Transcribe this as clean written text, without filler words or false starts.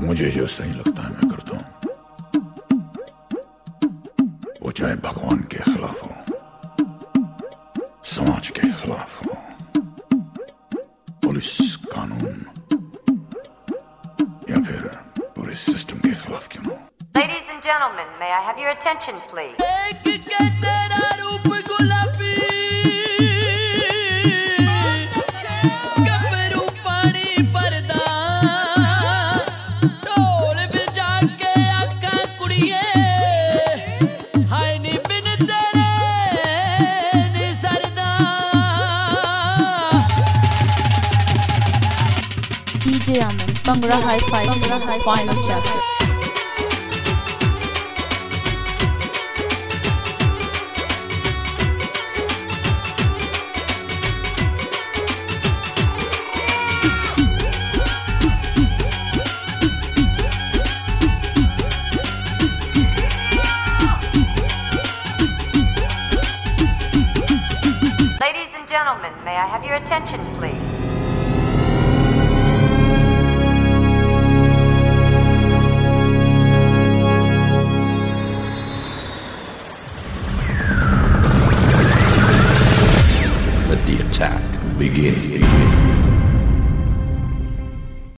मुझे जो सही लगता है मैं करता हूं, वो चाहे भगवान के खिलाफ हो, समाज के खिलाफ हो, पुलिस कानून या फिर पूरे सिस्टम के खिलाफ क्यों ना हो। Ladies and gentlemen, may I have your attention, please? DJ Aman, Bhangra Hi-Fi, final chapter. Ladies and gentlemen, may I have your attention, please? Let the attack begin.